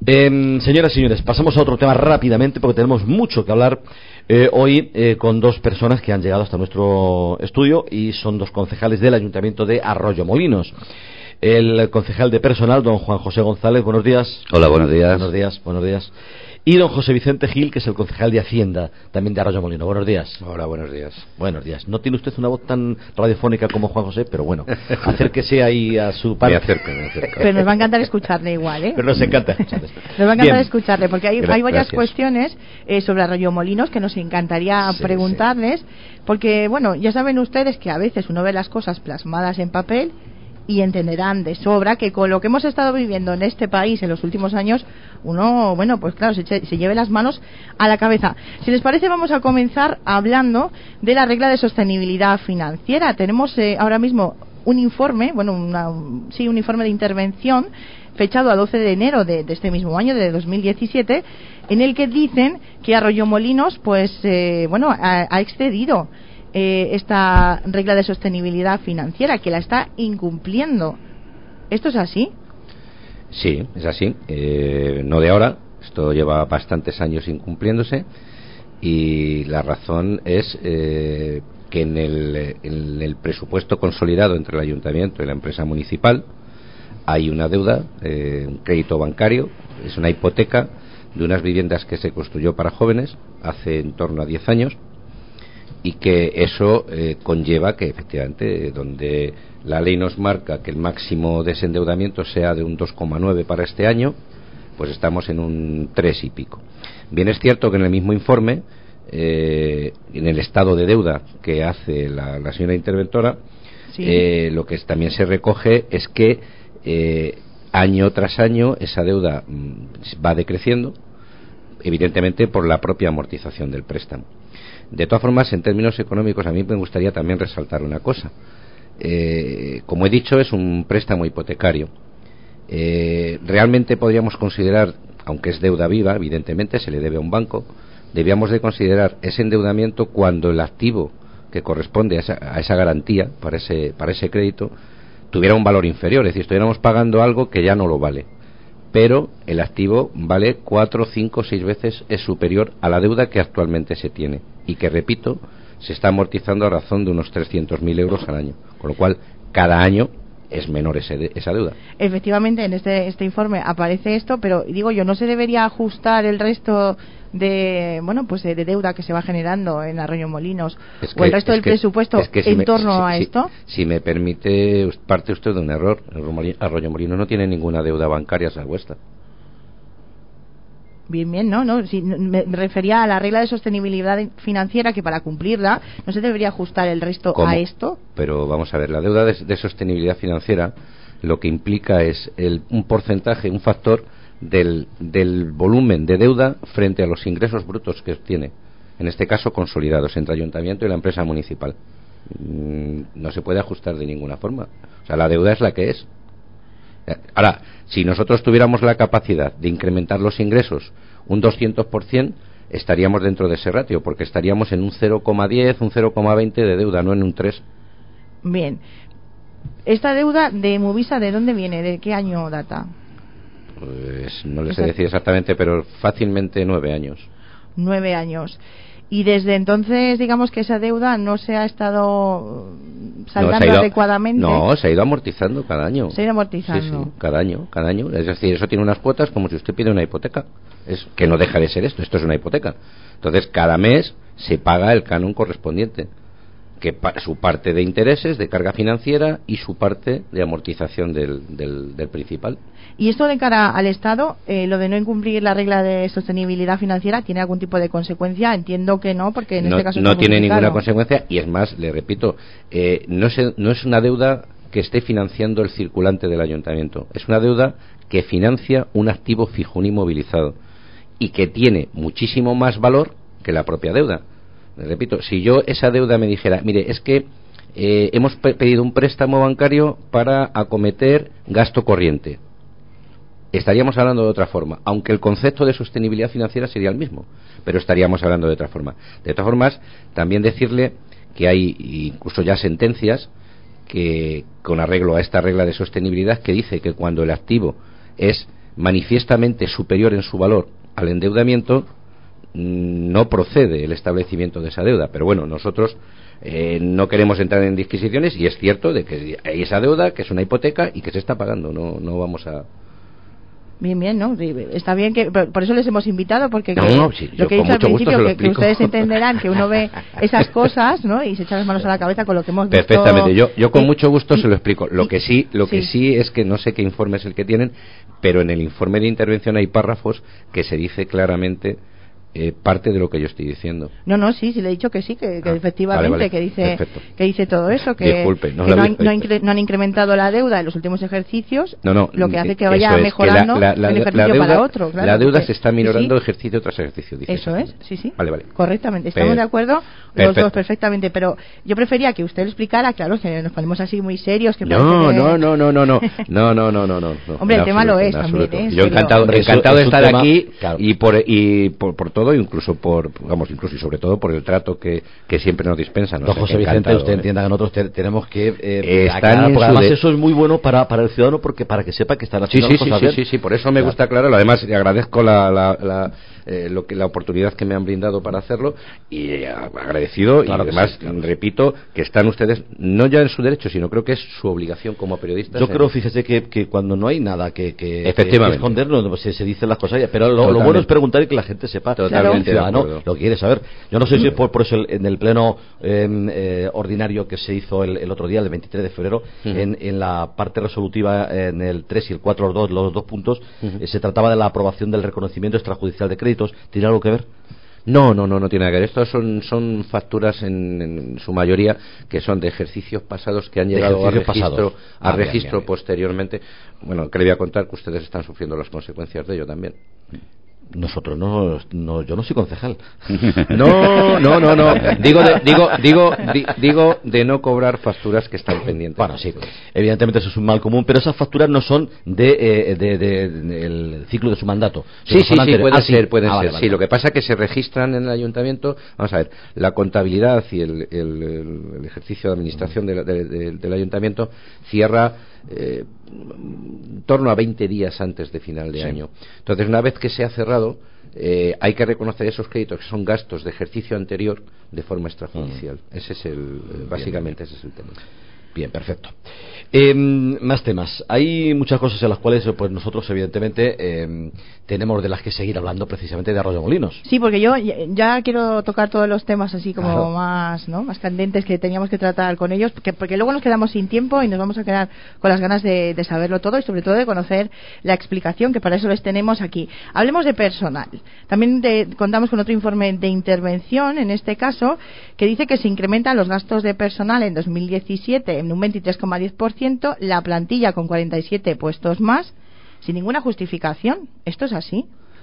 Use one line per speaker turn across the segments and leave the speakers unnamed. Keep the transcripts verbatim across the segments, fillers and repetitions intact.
Eh, señoras y señores, pasamos a otro tema rápidamente porque tenemos mucho que hablar eh, hoy eh, con dos personas que han llegado hasta nuestro estudio y son dos concejales del Ayuntamiento de Arroyomolinos. El concejal de personal, don Juan José González, buenos días.
Hola, buenos días.
Buenos días, buenos días. Y don José Vicente Gil, que es el concejal de Hacienda, también de Arroyomolinos. Buenos días.
Hola, buenos días.
Buenos días. No tiene usted una voz tan radiofónica como Juan José, pero bueno, acérquese ahí a su parte.
Me acerco, me acerco.
Pero nos va a encantar escucharle igual, ¿eh?
Pero nos encanta escucharle.
Nos va a encantar Bien. escucharle, porque hay, hay varias
Gracias.
cuestiones eh, sobre Arroyomolinos que nos encantaría
sí,
preguntarles,
sí.
porque, bueno, ya saben ustedes que a veces uno ve las cosas plasmadas en papel y entenderán de sobra que con lo que hemos estado viviendo en este país en los últimos años, uno, bueno, pues claro, se, se lleve las manos a la cabeza. Si les parece, vamos a comenzar hablando de la regla de sostenibilidad financiera. Tenemos eh, ahora mismo un informe, bueno, una, sí, un informe de intervención fechado a doce de enero de, de este mismo año, de dos mil diecisiete, en el que dicen que Arroyomolinos, pues, eh, bueno, ha, ha excedido Eh, esta regla de sostenibilidad financiera, que la está incumpliendo. ¿Esto es así?
Sí, es así. Eh, no de ahora. Esto lleva bastantes años incumpliéndose y la razón es eh, que en el, en el presupuesto consolidado entre el ayuntamiento y la empresa municipal hay una deuda, eh, un crédito bancario, es una hipoteca de unas viviendas que se construyó para jóvenes hace en torno a diez años. Y que eso eh, conlleva que efectivamente donde la ley nos marca que el máximo desendeudamiento sea de un dos coma nueve para este año, pues estamos en un tres y pico. Bien, es cierto que en el mismo informe, eh, en el estado de deuda que hace la, la señora interventora, sí. eh, lo que también se recoge es que eh, año tras año esa deuda mm, va decreciendo, evidentemente por la propia amortización del préstamo. De todas formas, en términos económicos, a mí me gustaría también resaltar una cosa. Eh, como he dicho, es un préstamo hipotecario. Eh, realmente podríamos considerar, aunque es deuda viva, evidentemente se le debe a un banco, debíamos de considerar ese endeudamiento cuando el activo que corresponde a esa, a esa garantía para ese, para ese crédito tuviera un valor inferior, es decir, estuviéramos pagando algo que ya no lo vale. Pero el activo vale cuatro, cinco, seis veces es superior a la deuda que actualmente se tiene y que, repito, se está amortizando a razón de unos trescientos mil euros al año, con lo cual cada año es menor ese, esa deuda.
Efectivamente, en este, este informe aparece esto, pero digo yo, ¿no se debería ajustar el resto de, bueno, pues de, de deuda que se va generando en Arroyomolinos
es que,
o el resto del
que,
presupuesto
es que si
en
me,
torno
si,
a
si,
esto?
Si me permite, parte usted de un error. Arroyomolinos no tiene ninguna deuda bancaria esa vuestra.
Bien, bien, no, no, si, me, me refería a la regla de sostenibilidad financiera, que para cumplirla no se debería ajustar el resto
¿Cómo?
a esto.
Pero vamos a ver, la deuda de, de sostenibilidad financiera lo que implica es el, un porcentaje, un factor del, del volumen de deuda frente a los ingresos brutos que obtiene, en este caso consolidados entre ayuntamiento y la empresa municipal. Mm, no se puede ajustar de ninguna forma. O sea, la deuda es la que es. Ahora, si nosotros tuviéramos la capacidad de incrementar los ingresos un doscientos por ciento, estaríamos dentro de ese ratio, porque estaríamos en un cero coma diez, un cero coma veinte de deuda, no en un tres.
Bien. ¿Esta deuda de Movisa de dónde viene? ¿De qué año data?
Pues no le sé decir exactamente, pero fácilmente nueve años.
Nueve años. Y desde entonces, digamos que esa deuda no se ha estado saldando
no, se ha ido,
adecuadamente.
No, se ha ido amortizando cada año.
Se ha ido amortizando.
Sí, sí, cada año, cada año. Es decir, eso tiene unas cuotas como si usted pide una hipoteca. Es que no deja de ser esto, esto es una hipoteca. Entonces, cada mes se paga el canon correspondiente, que pa- su parte de intereses, de carga financiera y su parte de amortización del, del, del principal.
¿Y esto de cara al Estado, eh, lo de no incumplir la regla de sostenibilidad financiera, tiene algún tipo de consecuencia? Entiendo que no, porque en
no,
este caso
no tiene ninguna
claro.
consecuencia, y es más, le repito, eh, no, se, no es una deuda que esté financiando el circulante del ayuntamiento, es una deuda que financia un activo fijo, un inmovilizado, y que tiene muchísimo más valor que la propia deuda. Le repito, si yo esa deuda me dijera, mire, es que eh, hemos pe- pedido un préstamo bancario para acometer gasto corriente, estaríamos hablando de otra forma, aunque el concepto de sostenibilidad financiera sería el mismo, pero estaríamos hablando de otra forma. De todas formas, también decirle que hay incluso ya sentencias que, con arreglo a esta regla de sostenibilidad, que dice que cuando el activo es manifiestamente superior en su valor al endeudamiento, no procede el establecimiento de esa deuda. Pero bueno, nosotros eh, no queremos entrar en disquisiciones, y es cierto de que hay esa deuda, que es una hipoteca y que se está pagando. No, no vamos a...
Bien, bien, ¿no? Está bien que... Por eso les hemos invitado, porque
no,
que,
no, sí,
lo que he dicho al principio, que, que
explico.
ustedes entenderán que uno ve esas cosas, ¿no? Y se echan las manos a la cabeza con lo que hemos visto.
Perfectamente, yo, yo con
y,
mucho gusto
y,
se lo explico. Lo
y,
que sí, lo
sí.
que sí es que no sé qué informe es el que tienen, pero en el informe de intervención hay párrafos que se dice claramente eh, parte de lo que yo estoy diciendo.
No, no, sí, sí le he dicho que sí, que, que
ah,
efectivamente,
vale, vale,
que dice
perfecto.
que dice todo eso, que,
Disculpe, no,
que no, han,
no,
han, no han incrementado la deuda en los últimos ejercicios,
no, no,
lo que hace que vaya
es,
mejorando
que la, la, la,
el ejercicio
la deuda,
para otro. Claro,
la deuda
porque,
se está minorando
sí, sí.
ejercicio tras ejercicio, dice.
Eso es, sí, sí.
Vale, vale.
Correctamente, estamos
Per-
de acuerdo los
perfecto.
dos perfectamente, pero yo prefería que usted lo explicara, claro, que nos ponemos así muy serios. Que
no,
que...
no, no, no, no, no, no, no, no, no, no.
Hombre, el tema lo es
absoluto.
también, ¿eh?
Yo encantado,
Hombre,
encantado
eso,
de estar
tema,
aquí
claro.
y por y por, por todo, incluso por, vamos, incluso y sobre todo por el trato que, que siempre nos dispensan.
Don José Vicente, usted
¿eh?
entienda que nosotros te, tenemos que eh,
Están
aclarar, porque además
de...
eso es muy bueno para, para el ciudadano, porque para que sepa que están
Sí,
haciendo
sí,
las
sí,
cosas
sí,
bien.
sí, sí, por eso me
claro.
gusta aclararlo. Además, le agradezco la, la, la, eh, lo que, la oportunidad que me han brindado para hacerlo, y eh, agradecido,
claro
y además,
sí, claro.
repito, que están ustedes, no ya en su derecho, sino creo que es su obligación como periodistas.
Yo
en...
creo, fíjese, que, que cuando no hay nada que, que,
Efectivamente.
que esconder, no, se, se dicen las cosas, pero lo, lo bueno es preguntar y que la gente sepa,
Totalmente,
el ciudadano
de
lo que quiere saber. Yo no sé si por, por eso el, en el pleno eh, eh, ordinario que se hizo el, el otro día, el veintitrés de febrero, uh-huh. en, en la parte resolutiva, en el tres y el cuatro, los dos, los dos puntos, uh-huh. eh, se trataba de la aprobación del reconocimiento extrajudicial de créditos. ¿Tiene algo que ver?
No, no, no, no tiene nada que ver. Estos son, son facturas en, en su mayoría que son de ejercicios pasados que han llegado a registro, a ah, registro bien, bien, posteriormente. Bueno, que le voy a contar que ustedes están sufriendo las consecuencias de ello también.
Nosotros no, no, yo no soy concejal.
No, no, no, no. Digo, de, digo, digo, di, digo de no cobrar facturas que están pendientes.
Bueno, sí, evidentemente eso es un mal común, pero esas facturas no son de, eh, de, de, de el ciclo de su mandato.
Sí, sí, sí, pueden
ah,
ser,
sí.
pueden
ah,
ser.
vale, vale,
sí,
vale.
Lo que pasa es que se registran en el ayuntamiento. Vamos a ver, la contabilidad y el, el, el ejercicio de administración de, de, de, del ayuntamiento cierra eh, en torno a veinte días antes de final de sí. año. Entonces, una vez que se ha cerrado, eh, hay que reconocer esos créditos que son gastos de ejercicio anterior de forma extrajudicial. Mm. Ese es el, básicamente bien, bien. ese es el tema.
Bien, perfecto. Eh, más temas. Hay muchas cosas en las cuales pues nosotros evidentemente eh, tenemos de las que seguir hablando, precisamente de Arroyomolinos.
Sí, porque yo ya quiero tocar todos los temas así como
claro.
más, ¿no? más candentes que teníamos que tratar con ellos, porque, porque luego nos quedamos sin tiempo y nos vamos a quedar con las ganas de, de saberlo todo y sobre todo de conocer la explicación, que para eso les tenemos aquí. Hablemos de personal. También de, contamos con otro informe de intervención, en este caso, que dice que se incrementan los gastos de personal en dos mil diecisiete en un veintitrés coma diez por ciento, la plantilla con cuarenta y siete puestos más, sin ninguna justificación. ¿Esto es así?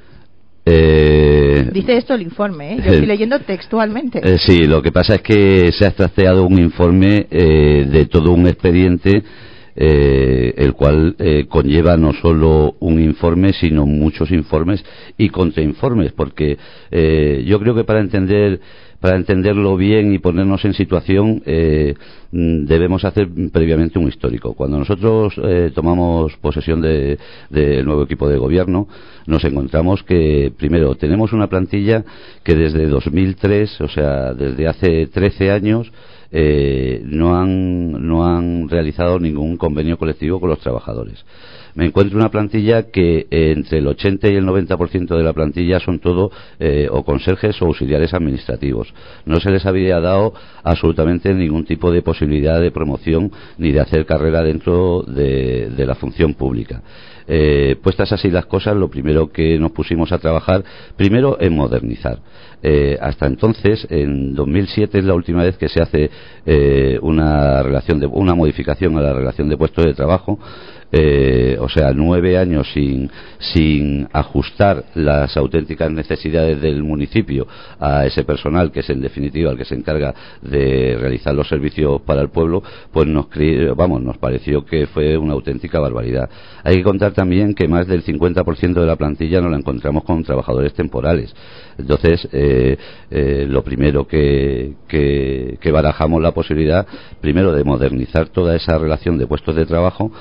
Eh,
Dice esto el informe, ¿eh? Yo estoy leyendo textualmente.
Eh, sí, lo que pasa es que se ha extrasteado un informe eh, de todo un expediente, eh, el cual eh, conlleva no solo un informe, sino muchos informes y contrainformes, porque eh, yo creo que para entender Para entenderlo bien y ponernos en situación, eh, debemos hacer previamente un histórico. Cuando nosotros eh, tomamos posesión del de, de nuevo equipo de gobierno, nos encontramos que, primero, tenemos una plantilla que desde dos mil tres, o sea, desde hace trece años, eh, no han, no han realizado ningún convenio colectivo con los trabajadores. Me encuentro una plantilla que eh, entre el ochenta y el noventa por ciento de la plantilla son todo eh, o conserjes o auxiliares administrativos. No se les había dado absolutamente ningún tipo de posibilidad de promoción ni de hacer carrera dentro de, de la función pública. Eh, puestas así las cosas, lo primero que nos pusimos a trabajar, primero en modernizar. Eh, hasta entonces, en dos mil siete es la última vez que se hace eh, una relación de, una modificación a la relación de puestos de trabajo. Eh, o sea, nueve años sin, sin ajustar las auténticas necesidades del municipio a ese personal que es en definitiva el que se encarga de realizar los servicios para el pueblo, pues nos, vamos, nos pareció que fue una auténtica barbaridad. Hay que contar también que más del cincuenta por ciento de la plantilla nos la encontramos con trabajadores temporales. Entonces, eh, eh, lo primero que, que, que barajamos la posibilidad, primero, de modernizar toda esa relación de puestos de trabajo,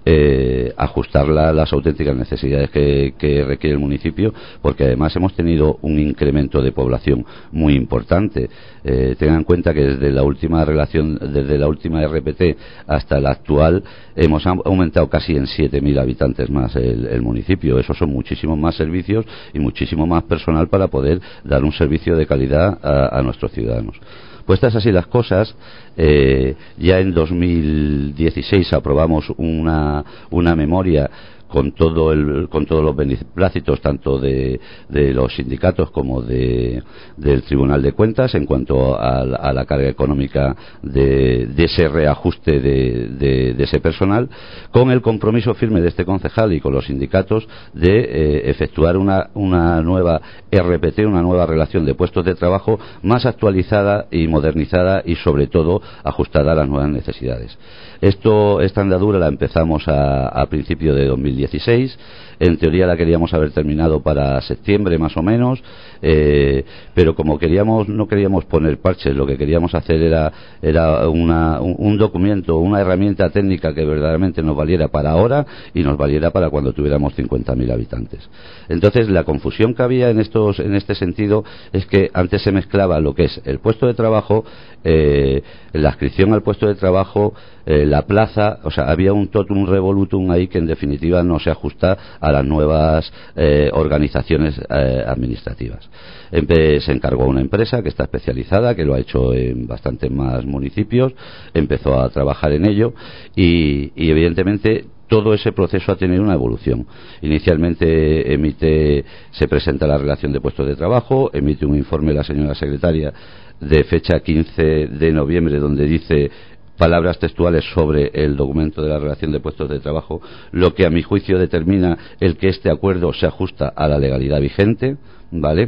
eh, ajustarla a las auténticas necesidades que, que requiere el municipio, porque además hemos tenido un incremento de población muy importante. Eh, tengan en cuenta que desde la última relación, desde la última R P T hasta la actual, hemos aumentado casi en siete mil habitantes más el, el municipio. Esos son muchísimos más servicios y muchísimo más personal para poder dar un servicio de calidad a, a nuestros ciudadanos. Puestas así las cosas, eh, ya en dos mil dieciséis aprobamos una, una memoria con todo el, con todos los beneplácitos tanto de, de los sindicatos como de, del Tribunal de Cuentas en cuanto a, a la carga económica de, de ese reajuste de, de, de ese personal, con el compromiso firme de este concejal y con los sindicatos de eh, efectuar una, una nueva R P T, una nueva relación de puestos de trabajo más actualizada y modernizada y sobre todo ajustada a las nuevas necesidades. Esto, esta andadura la empezamos a, a principio de dos mil dieciséis. En teoría la queríamos haber terminado para septiembre más o menos, eh, pero como queríamos, no queríamos poner parches, lo que queríamos hacer era, era una, un, un documento, una herramienta técnica que verdaderamente nos valiera para ahora y nos valiera para cuando tuviéramos cincuenta mil habitantes. Entonces la confusión que había en estos, en este sentido es que antes se mezclaba lo que es el puesto de trabajo, eh, la inscripción al puesto de trabajo, eh, la plaza, o sea, había un totum revolutum ahí que en definitiva no se ajusta a las nuevas eh, organizaciones eh, administrativas. Empe se encargó una empresa que está especializada, que lo ha hecho en bastantes más municipios, empezó a trabajar en ello y, y evidentemente todo ese proceso ha tenido una evolución. Inicialmente emite, se presenta la relación de puestos de trabajo, emite un informe la señora secretaria de fecha quince de noviembre donde dice palabras textuales sobre el documento de la relación de puestos de trabajo, lo que a mi juicio determina el que este acuerdo se ajusta a la legalidad vigente, ¿vale?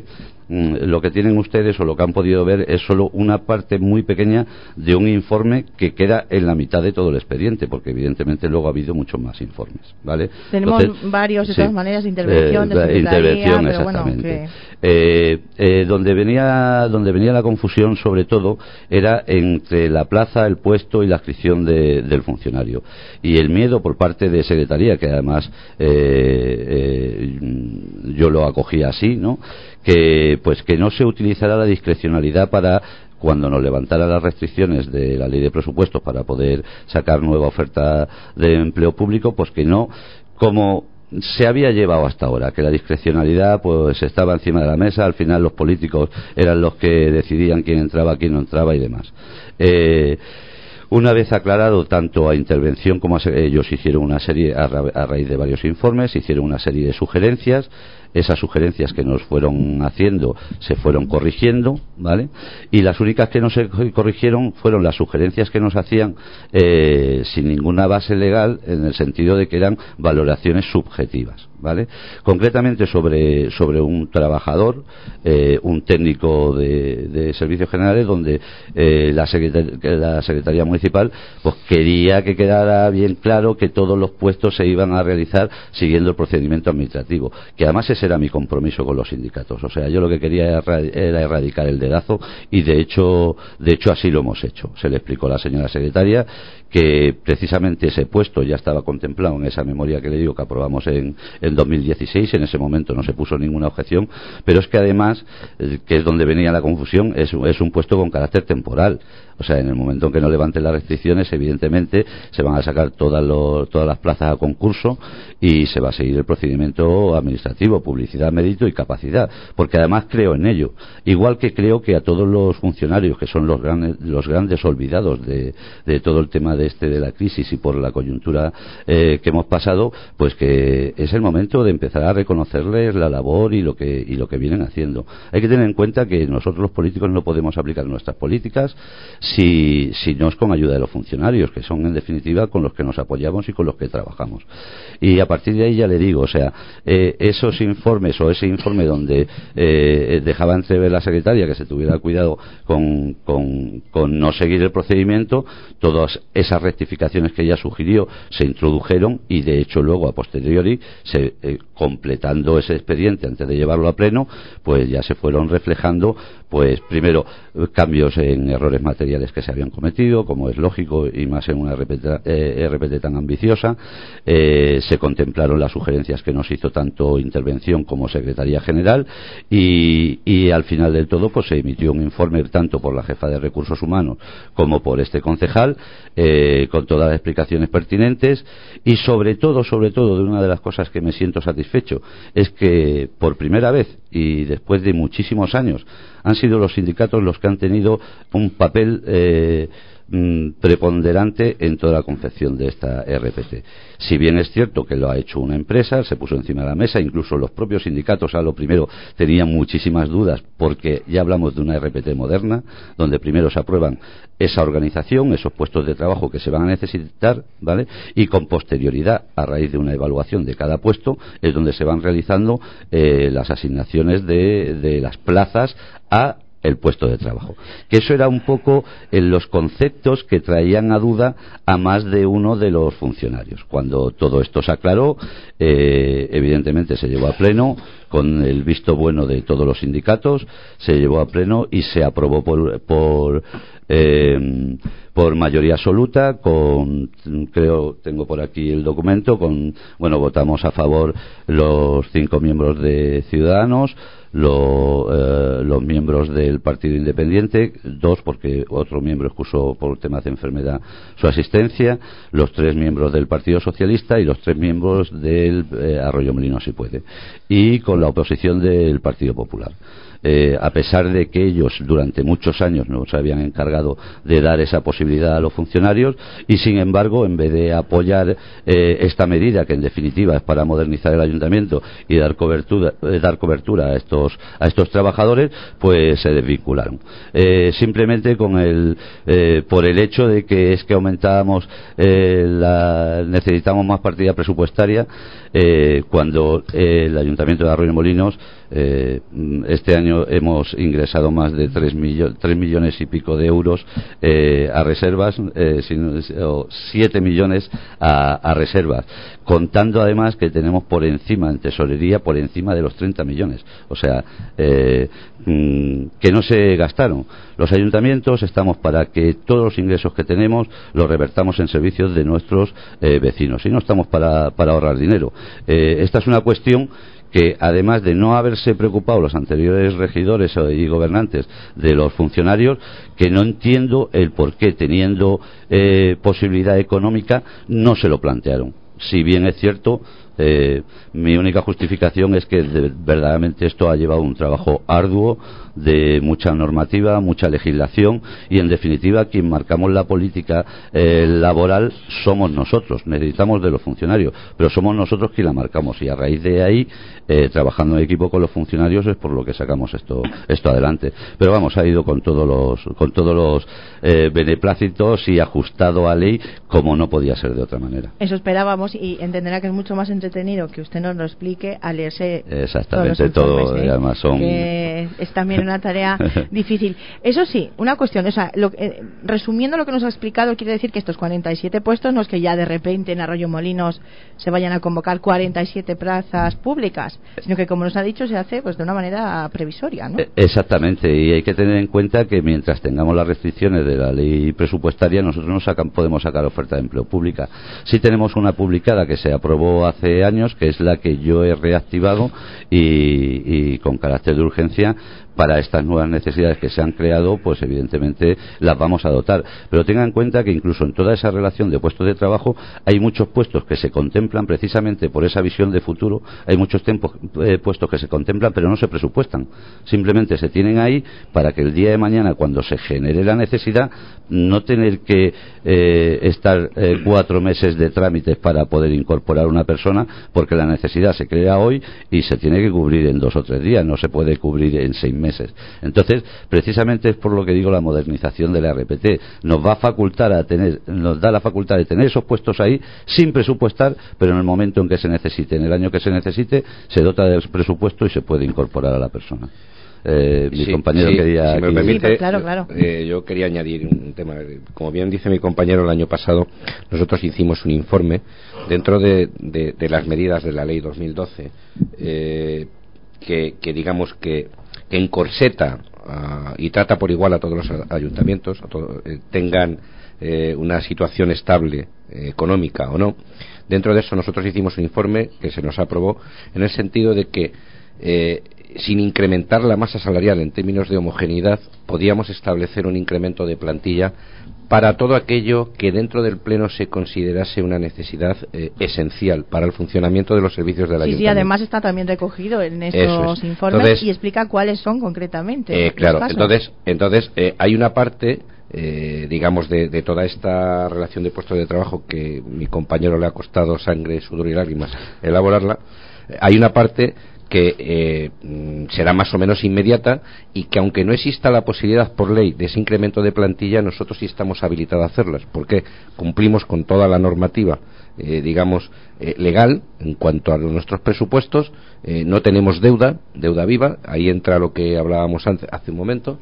Lo que tienen ustedes o lo que han podido ver es solo una parte muy pequeña de un informe que queda en la mitad de todo el expediente, porque evidentemente luego ha habido muchos más informes, ¿vale?
Tenemos
Entonces,
varios de
sí,
todas maneras, intervención
eh,
de
intervención,
pero
exactamente.
bueno, que...
eh, eh, donde venía donde venía la confusión sobre todo era entre la plaza, el puesto y la adscripción de, del funcionario, y el miedo por parte de secretaría, que además eh, eh, yo lo acogía así, ¿no? que pues que no se utilizará la discrecionalidad para cuando nos levantara las restricciones de la ley de presupuestos para poder sacar nueva oferta de empleo público, pues que no, como se había llevado hasta ahora, que la discrecionalidad pues estaba encima de la mesa, al final los políticos eran los que decidían quién entraba, quién no entraba y demás. Eh, Una vez aclarado tanto a intervención como a ellos hicieron una serie, a, ra a raíz de varios informes, hicieron una serie de sugerencias. Esas sugerencias que nos fueron haciendo se fueron corrigiendo, ¿vale? Y las únicas que no se corrigieron fueron las sugerencias que nos hacían eh, sin ninguna base legal, en el sentido de que eran valoraciones subjetivas, ¿vale? Concretamente sobre, sobre un trabajador, eh, un técnico de, de servicios generales, donde eh, la, secretar la Secretaría Municipal pues quería que quedara bien claro que todos los puestos se iban a realizar siguiendo el procedimiento administrativo, que además ese era mi compromiso con los sindicatos. O sea, yo lo que quería era erradicar el dedazo y de hecho, de hecho así lo hemos hecho. Se le explicó a la señora secretaria que precisamente ese puesto ya estaba contemplado en esa memoria que le digo que aprobamos en, en dos mil dieciséis. En ese momento no se puso ninguna objeción, pero es que además, eh, que es donde venía la confusión, es, es un puesto con carácter temporal. O sea, en el momento en que no levanten las restricciones, evidentemente se van a sacar todas, los, todas las plazas a concurso y se va a seguir el procedimiento administrativo, publicidad, mérito y capacidad, porque además creo en ello. Igual que creo que a todos los funcionarios, que son los grandes, los grandes olvidados de, de todo el tema de este de la crisis y por la coyuntura eh, que hemos pasado, pues que es el momento de empezar a reconocerles la labor y lo que, y lo que vienen haciendo. Hay que tener en cuenta que nosotros los políticos no podemos aplicar nuestras políticas Si, si no es con ayuda de los funcionarios, que son en definitiva con los que nos apoyamos y con los que trabajamos. Y a partir de ahí ya le digo, o sea, eh, esos informes o ese informe donde eh, dejaba entrever la secretaria que se tuviera cuidado con, con, con no seguir el procedimiento, todas esas rectificaciones que ella sugirió se introdujeron y de hecho luego a posteriori se eh, completando ese expediente antes de llevarlo a pleno, pues ya se fueron reflejando, pues primero cambios en errores materiales que se habían cometido, como es lógico, y más en una R P T, eh, R P T tan ambiciosa. Eh, se contemplaron las sugerencias que nos hizo tanto Intervención como Secretaría General, y, y al final del todo pues se emitió un informe tanto por la jefa de Recursos Humanos como por este concejal, eh, con todas las explicaciones pertinentes, y sobre todo, sobre todo, de una de las cosas que me siento satisfecho es que por primera vez y después de muchísimos años han sido los sindicatos los que han tenido un papel eh, preponderante en toda la confección de esta R P T. Si bien es cierto que lo ha hecho una empresa, se puso encima de la mesa, incluso los propios sindicatos a lo primero tenían muchísimas dudas, porque ya hablamos de una R P T moderna, donde primero se aprueban esa organización, esos puestos de trabajo que se van a necesitar, ¿vale? Y con posterioridad, a raíz de una evaluación de cada puesto, es donde se van realizando eh, las asignaciones de, de las plazas a el puesto de trabajo. Que eso era un poco en los conceptos que traían a duda a más de uno de los funcionarios. Cuando todo esto se aclaró, eh, evidentemente se llevó a pleno con el visto bueno de todos los sindicatos, se llevó a pleno y se aprobó por, por eh, por mayoría absoluta, con, creo, tengo por aquí el documento, con, bueno, votamos a favor los cinco miembros de Ciudadanos, Lo, eh, los miembros del Partido Independiente, dos porque otro miembro excusó por temas de enfermedad su asistencia, los tres miembros del Partido Socialista y los tres miembros del eh, Arroyomolinos, si puede, y con la oposición del Partido Popular. Eh, a pesar de que ellos durante muchos años no se habían encargado de dar esa posibilidad a los funcionarios, y sin embargo, en vez de apoyar eh, esta medida, que en definitiva es para modernizar el ayuntamiento y dar cobertura, eh, dar cobertura a estos a estos trabajadores, pues se desvincularon. Eh, simplemente con el eh, por el hecho de que es que aumentábamos eh, la, necesitamos más partida presupuestaria, eh, cuando eh, el ayuntamiento de Arroyomolinos eh, este año hemos ingresado más de tres millones y pico de euros eh, a reservas, eh, siete millones a, a reservas, contando además que tenemos por encima en tesorería por encima de los treinta millones, o sea, eh, que no se gastaron. Los ayuntamientos estamos para que todos los ingresos que tenemos los revertamos en servicios de nuestros eh, vecinos, y no estamos para, para ahorrar dinero. Eh, esta es una cuestión que, además de no haberse preocupado los anteriores regidores y gobernantes de los funcionarios, que no entiendo el por qué, teniendo eh, posibilidad económica, no se lo plantearon. Si bien es cierto, eh, mi única justificación es que de, verdaderamente esto ha llevado un trabajo arduo, de mucha normativa, mucha legislación, y en definitiva quien marcamos la política eh, laboral somos nosotros. Necesitamos de los funcionarios, pero somos nosotros quien la marcamos, y a raíz de ahí, eh, trabajando en equipo con los funcionarios, es por lo que sacamos esto esto adelante. Pero vamos, ha ido con todos los con todos los eh, beneplácitos y ajustado a ley, como no podía ser de otra manera.
Eso esperábamos, y entenderá que es mucho más entretenido que usted nos lo explique al leerse
exactamente
todos los informes,
todo,
¿eh?
y además son
que es también una tarea difícil. Eso sí, una cuestión, o sea, lo, eh, resumiendo lo que nos ha explicado, quiere decir que estos cuarenta y siete puestos no es que ya de repente en Arroyomolinos se vayan a convocar cuarenta y siete plazas públicas, sino que, como nos ha dicho, se hace pues de una manera previsoria, ¿no?
Exactamente, y hay que tener en cuenta que mientras tengamos las restricciones de la ley presupuestaria, nosotros no sacan, podemos sacar oferta de empleo pública. Sí tenemos una publicada que se aprobó hace años, que es la que yo he reactivado y, y con carácter de urgencia para estas nuevas necesidades que se han creado, pues evidentemente las vamos a dotar. Pero tengan en cuenta que incluso en toda esa relación de puestos de trabajo hay muchos puestos que se contemplan precisamente por esa visión de futuro, hay muchos tiempos, eh, puestos que se contemplan pero no se presupuestan, simplemente se tienen ahí para que el día de mañana, cuando se genere la necesidad, no tener que eh, estar eh, cuatro meses de trámites para poder incorporar una persona, porque la necesidad se crea hoy y se tiene que cubrir en dos o tres días, no se puede cubrir en seis meses. Entonces, precisamente es por lo que digo, la modernización de la R P T nos va a facultar a tener, nos da la facultad de tener esos puestos ahí sin presupuestar, pero en el momento en que se necesite, en el año que se necesite, se dota del presupuesto y se puede incorporar a la persona. eh, mi
sí,
compañero
sí,
quería...
si me
aquí...
permite,
sí, claro, claro.
Eh, yo quería añadir un tema. Como bien dice mi compañero, el año pasado nosotros hicimos un informe dentro de, de, de las medidas de la ley dos mil doce eh, que, que digamos que, que encorseta uh, y trata por igual a todos los ayuntamientos, a todo, eh, tengan eh, una situación estable eh, económica o no. Dentro de eso nosotros hicimos un informe que se nos aprobó en el sentido de que eh, sin incrementar la masa salarial en términos de homogeneidad podíamos establecer un incremento de plantilla para todo aquello que dentro del pleno se considerase una necesidad eh, esencial para el funcionamiento de los servicios del
sí,
ayuntamiento.
Sí, además está también recogido en estos
es.
informes
entonces,
y explica cuáles son concretamente.
Eh, claro,
los casos.
entonces, entonces eh, hay una parte, eh, digamos, de, de toda esta relación de puestos de trabajo que mi compañero le ha costado sangre, sudor y lágrimas elaborarla. Eh, hay una parte que eh, será más o menos inmediata y que aunque no exista la posibilidad por ley de ese incremento de plantilla, nosotros sí estamos habilitados a hacerlas, porque cumplimos con toda la normativa eh, digamos eh, legal en cuanto a nuestros presupuestos, eh, no tenemos deuda, deuda viva, ahí entra lo que hablábamos antes, hace un momento,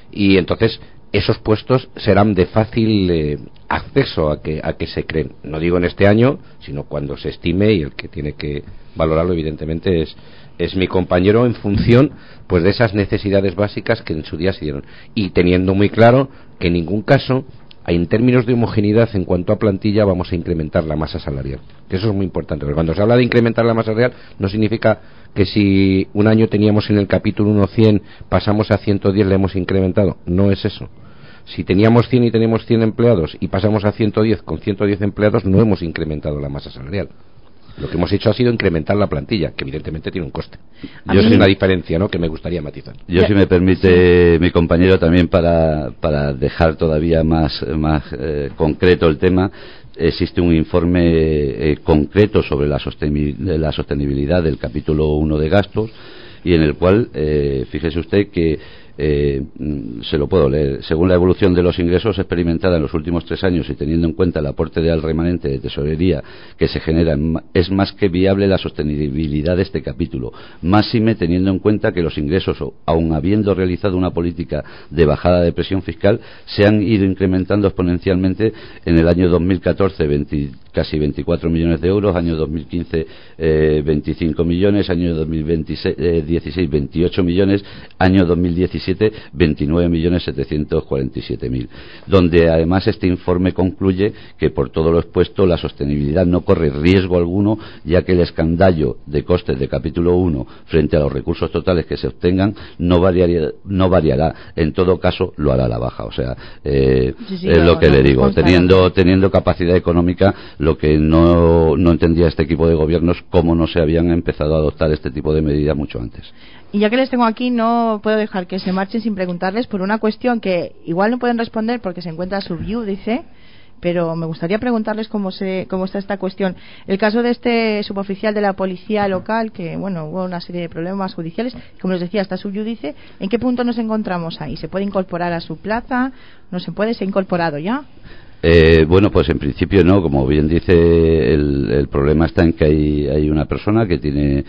y entonces esos puestos serán de fácil eh, acceso a que, a que se creen, no digo en este año, sino cuando se estime, y el que tiene que valorarlo evidentemente es es mi compañero en función pues de esas necesidades básicas que en su día se dieron, y teniendo muy claro que en ningún caso en términos de homogeneidad en cuanto a plantilla vamos a incrementar la masa salarial, que eso es muy importante, porque cuando se habla de incrementar la masa salarial no significa que si un año teníamos en el capítulo uno cien, pasamos a ciento diez, le hemos incrementado, no es eso. Si teníamos cien y tenemos cien empleados y pasamos a ciento diez con ciento diez empleados, no hemos incrementado la masa salarial. Lo que hemos hecho ha sido incrementar la plantilla, que evidentemente tiene un coste. Yo sé una diferencia, ¿no?, que me gustaría matizar.
Yo, si me permite, sí, mi compañero, también para, para dejar todavía más, más eh, concreto el tema, existe un informe eh, concreto sobre la sostenibilidad, la sostenibilidad del capítulo uno de gastos, y en el cual, eh, fíjese usted que Eh, se lo puedo leer. Según la evolución de los ingresos experimentada en los últimos tres años y teniendo en cuenta el aporte del remanente de tesorería que se genera, es más que viable la sostenibilidad de este capítulo, máxime teniendo en cuenta que los ingresos, aun habiendo realizado una política de bajada de presión fiscal, se han ido incrementando exponencialmente en el año dos mil catorce, veinte, casi veinticuatro millones de euros, año dos mil quince eh, veinticinco millones, año dos mil dieciséis veintiocho millones, año dos mil diecisiete veintinueve millones setecientos cuarenta y siete mil, donde además este informe concluye que por todo lo expuesto la sostenibilidad no corre riesgo alguno, ya que el escandallo de costes de capítulo uno frente a los recursos totales que se obtengan no variaría, no variará, en todo caso lo hará a la baja. O sea, eh, sí, sí, es no, lo que no, le digo, teniendo, teniendo capacidad económica, lo que no, no entendía este equipo de gobiernos, cómo no se habían empezado a adoptar este tipo de medidas mucho antes.
Y ya que les tengo aquí, no puedo dejar que se marchen sin preguntarles por una cuestión que igual no pueden responder porque se encuentra subyúdice, pero me gustaría preguntarles cómo se cómo está esta cuestión. El caso de este suboficial de la policía local, que bueno, hubo una serie de problemas judiciales, como les decía, está subyúdice. ¿En qué punto nos encontramos ahí? ¿Se puede incorporar a su plaza? ¿No se puede? ¿Se ha incorporado ya?
Eh, bueno, pues en principio no, como bien dice, el, el problema está en que hay, hay una persona que tiene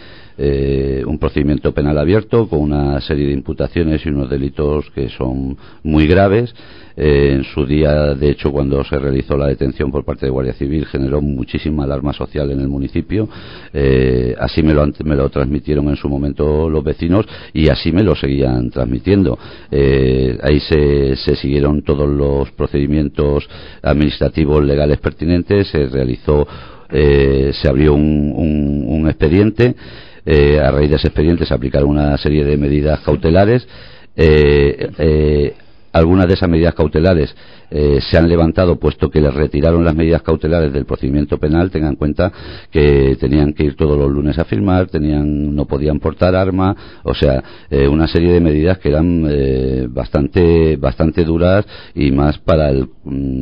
eh, un procedimiento penal abierto con una serie de imputaciones y unos delitos que son muy graves. Eh, en su día, de hecho, cuando se realizó la detención por parte de Guardia Civil, generó muchísima alarma social en el municipio. Eh, así me lo, me lo transmitieron en su momento los vecinos y así me lo seguían transmitiendo. Eh, ahí se, se siguieron todos los procedimientos administrativos legales pertinentes, se realizó, eh, se abrió un, un, un expediente. Eh, a raíz de ese expediente se aplicaron una serie de medidas cautelares. Eh, eh, Algunas de esas medidas cautelares eh, se han levantado puesto que les retiraron las medidas cautelares del procedimiento penal. Tengan en cuenta que tenían que ir todos los lunes a firmar, tenían, no podían portar arma, o sea, eh, una serie de medidas que eran eh, bastante bastante duras y más para el,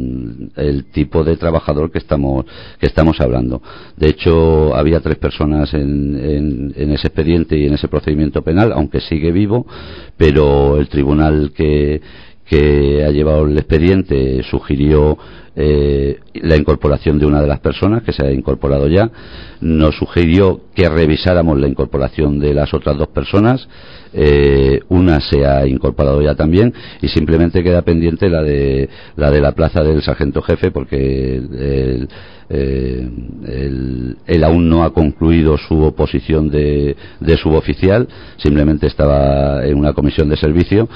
el tipo de trabajador que estamos que estamos hablando. De hecho, había tres personas en, en, en ese expediente y en ese procedimiento penal, aunque sigue vivo, pero el tribunal que que ha llevado el expediente sugirió eh, la incorporación de una de las personas que se ha incorporado ya. Nos sugirió que revisáramos la incorporación de las otras dos personas. Eh, una se ha incorporado ya también y simplemente queda pendiente la de la de la plaza del sargento jefe, porque el, eh, el, él aún no ha concluido su oposición de, de suboficial, simplemente estaba en una comisión de servicio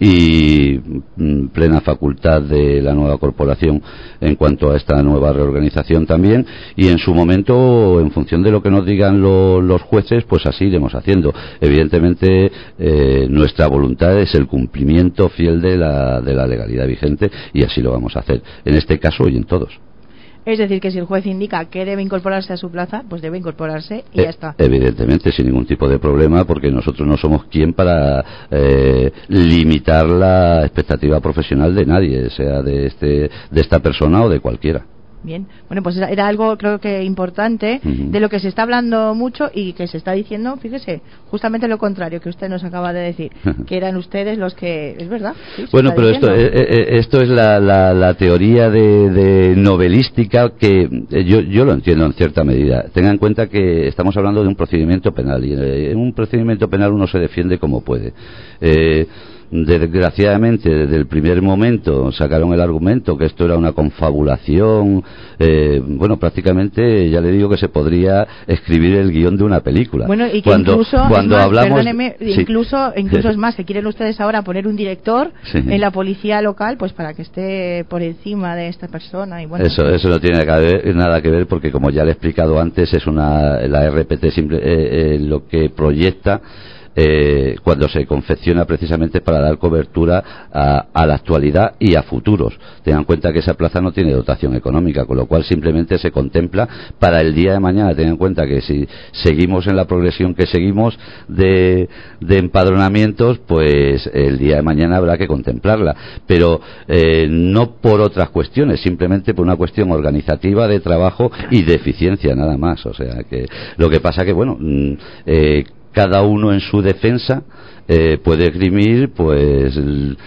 y mm, plena facultad de la nueva corporación en cuanto a esta nueva reorganización también, y en su momento, en función de lo que nos digan lo, los jueces, pues así iremos haciendo. Evidentemente eh, nuestra voluntad es el cumplimiento fiel de la, de la legalidad vigente, y así lo vamos a hacer en este caso y en todos.
Es decir, que si el juez indica que debe incorporarse a su plaza, pues debe incorporarse y
eh,
ya está.
Evidentemente, sin ningún tipo de problema, porque nosotros no somos quien para eh, limitar la expectativa profesional de nadie, sea de este de esta persona o de cualquiera.
Bien, bueno, pues era, era algo creo que importante, uh-huh, de lo que se está hablando mucho y que se está diciendo, fíjese, justamente lo contrario que usted nos acaba de decir, que eran ustedes los que, es verdad. Sí,
bueno, pero esto, eh, eh, esto es la, la, la teoría de, de novelística que eh, yo, yo lo entiendo en cierta medida. Tengan en cuenta que estamos hablando de un procedimiento penal y eh, en un procedimiento penal uno se defiende como puede. Eh, Desgraciadamente, desde el primer momento sacaron el argumento que esto era una confabulación. Eh, bueno, prácticamente ya le digo que se podría escribir el guión de una película.
Bueno, y que
cuando,
incluso,
cuando
es más,
hablamos,
perdóneme,
sí.
incluso, incluso es más, que quieren ustedes ahora poner un director sí. en la policía local, pues para que esté por encima de esta persona. Y bueno,
eso, eso no tiene nada que ver, nada que ver porque, como ya le he explicado antes, es una la R P T simple, eh, eh, lo que proyecta. Eh, cuando se confecciona precisamente para dar cobertura a, a la actualidad y a futuros. Tengan en cuenta que esa plaza no tiene dotación económica, con lo cual simplemente se contempla para el día de mañana. Tengan en cuenta que si seguimos en la progresión que seguimos de, de empadronamientos, pues el día de mañana habrá que contemplarla, pero eh, no por otras cuestiones, simplemente por una cuestión organizativa de trabajo y de eficiencia, nada más. O sea que lo que pasa que, bueno, eh, cada uno en su defensa eh, puede esgrimir pues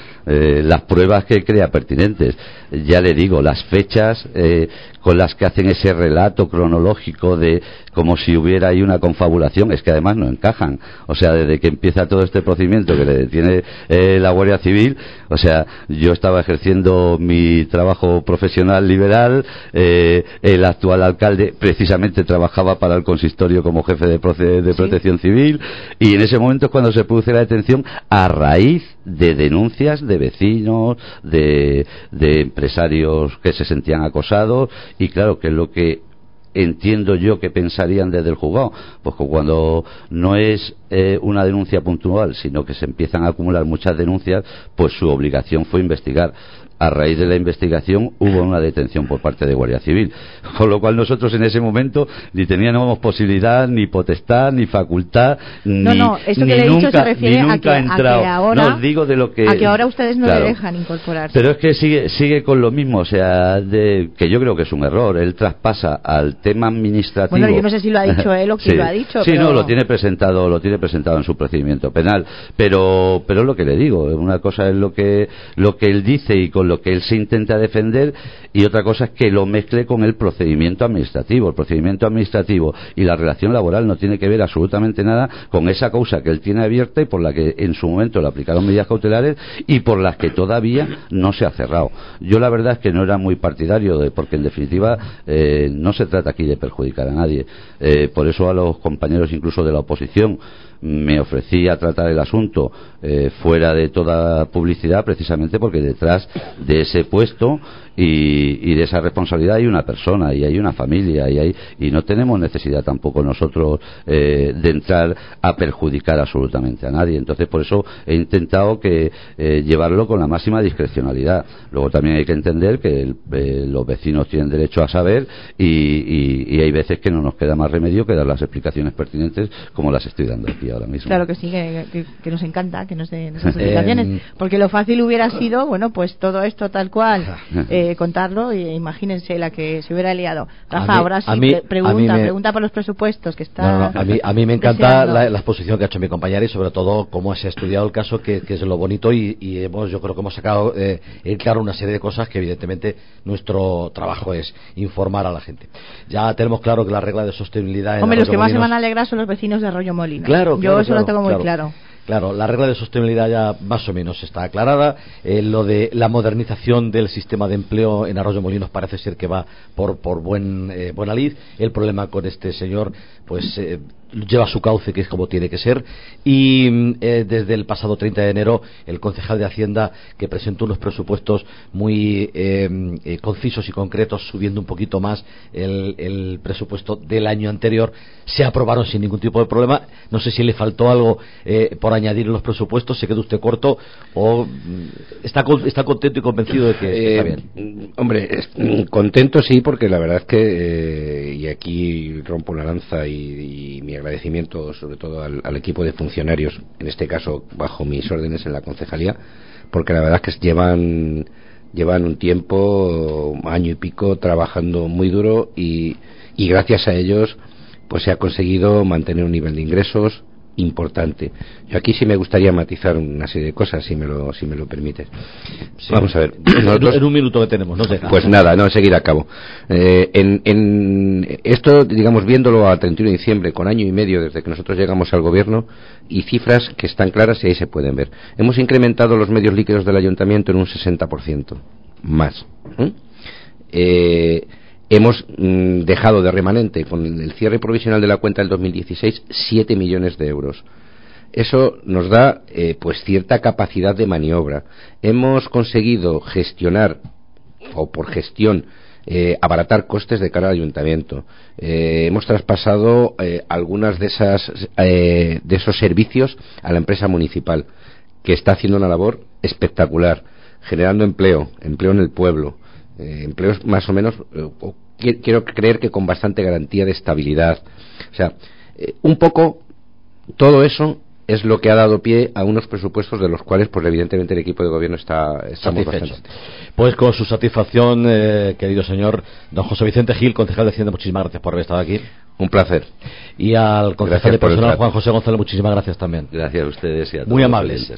eh, las pruebas que crea pertinentes. Ya le digo, las fechas eh, con las que hacen ese relato cronológico de como si hubiera ahí una confabulación, es que además no encajan. O sea, desde que empieza todo este procedimiento que le detiene eh, la Guardia Civil, o sea, yo estaba ejerciendo mi trabajo profesional liberal, eh, el actual alcalde precisamente trabajaba para el consistorio como jefe de, proce- de protección sí. civil, y en ese momento es cuando se produce la detención a raíz de denuncias de vecinos, de, de empresarios que se sentían acosados, y claro, que es lo que entiendo yo que pensarían desde el juzgado, pues que cuando no es eh, una denuncia puntual, sino que se empiezan a acumular muchas denuncias, pues su obligación fue investigar. A raíz de la investigación hubo una detención por parte de Guardia Civil, con lo cual nosotros en ese momento ni teníamos posibilidad, ni potestad, ni facultad,
no,
ni,
no, esto
ni
que le he
nunca,
dicho se refiere
ni nunca
a que,
entrado.
A que ahora,
no os digo de lo que
a que ahora ustedes no
claro,
le dejan incorporarse.
pero es que sigue sigue con lo mismo, o sea, de, que yo creo que es un error. Él traspasa al tema administrativo.
Bueno, yo no sé si lo ha dicho él o quién
sí,
lo ha dicho.
Sí,
pero...
no, lo tiene presentado, lo tiene presentado en su procedimiento penal, pero pero es lo que le digo. Una cosa es lo que lo que él dice y con lo que él se intenta a defender, y otra cosa es que lo mezcle con el procedimiento administrativo. El procedimiento administrativo y la relación laboral no tiene que ver absolutamente nada con esa causa que él tiene abierta y por la que en su momento le aplicaron medidas cautelares y por las que todavía no se ha cerrado. Yo la verdad es que no era muy partidario de, porque en definitiva eh, no se trata aquí de perjudicar a nadie. Eh, por eso a los compañeros incluso de la oposición me ofrecí a tratar el asunto eh, fuera de toda publicidad, precisamente porque detrás de ese puesto y, y de esa responsabilidad hay una persona y hay una familia y hay y no tenemos necesidad tampoco nosotros eh, de entrar a perjudicar absolutamente a nadie. Entonces por eso he intentado que eh, llevarlo con la máxima discrecionalidad. Luego también hay que entender que el, eh, los vecinos tienen derecho a saber y, y, y hay veces que no nos queda más remedio que dar las explicaciones pertinentes como las estoy dando aquí. tecnología ahora mismo.
Claro que sí, que, que, que nos encanta que nos den esas explicaciones, porque lo fácil hubiera sido, bueno, pues todo esto tal cual, eh, contarlo, y imagínense la que se hubiera liado. Rafa,
mí,
ahora sí,
mí,
pre pregunta,
me...
pregunta por los presupuestos, que está...
No, no, a, mí, a mí me encanta la, la exposición que ha hecho mi compañera y sobre todo cómo se ha estudiado el caso, que, que es lo bonito, y, y hemos, yo creo que hemos sacado eh, en claro una serie de cosas que evidentemente nuestro trabajo es informar a la gente. Ya tenemos claro que la regla de sostenibilidad...
Hombre,
en
los que más
Molinos,
se van a alegrar son los vecinos de Arroyo Molinos.
Claro,
yo
claro,
eso
claro,
lo tengo muy
claro.
claro.
Claro, la regla de sostenibilidad ya más o menos está aclarada. Eh, lo de la modernización del sistema de empleo en Arroyo Molinos parece ser que va por, por buen, eh, buena lid. El problema con este señor, pues eh, lleva su cauce, que es como tiene que ser. Y eh, desde el pasado treinta de enero, el concejal de Hacienda, que presentó unos presupuestos muy eh, eh, concisos y concretos, subiendo un poquito más el, el presupuesto del año anterior, se aprobaron sin ningún tipo de problema. No sé si le faltó algo eh, por añadir en los presupuestos, se quedó usted corto o está, está contento y convencido de que
eh,
está bien.
Hombre, es, contento sí, porque la verdad es que eh, y aquí rompo una lanza y, y mi agradecimiento sobre todo al, al equipo de funcionarios, en este caso bajo mis órdenes en la concejalía, porque la verdad es que llevan llevan un tiempo, año y pico, trabajando muy duro, y, y gracias a ellos pues se ha conseguido mantener un nivel de ingresos importante. Yo aquí sí me gustaría matizar una serie de cosas, si me lo, si me lo permite. Sí. Vamos a ver.
Nosotros, en un minuto que tenemos, no sé.
Pues nada, no, seguir a cabo. Eh, en, en esto, digamos, viéndolo a treinta y uno de diciembre, con año y medio desde que nosotros llegamos al gobierno, y cifras que están claras y ahí se pueden ver. Hemos incrementado los medios líquidos del ayuntamiento en un sesenta por ciento más. ¿Mm? Eh, Hemos mm, dejado de remanente, con el cierre provisional de la cuenta del dos mil dieciséis, siete millones de euros. Eso nos da eh, pues cierta capacidad de maniobra. Hemos conseguido gestionar, o por gestión, eh, abaratar costes de cara al ayuntamiento. Eh, hemos traspasado eh, algunas de esas eh, de esos servicios a la empresa municipal, que está haciendo una labor espectacular, generando empleo, empleo en el pueblo. Eh, empleos más o menos, eh, quiero creer que con bastante garantía de estabilidad. O sea, eh, un poco todo eso es lo que ha dado pie a unos presupuestos de los cuales, pues evidentemente el equipo de gobierno está estamos
satisfecho.
Bastante.
Pues con su satisfacción, eh, querido señor don José Vicente Gil, concejal de Hacienda, muchísimas gracias por haber estado aquí.
Un placer.
Y al concejal
Gracias
de personal,
Juan
José González, muchísimas gracias también.
Gracias a ustedes y a todos.
Muy amables.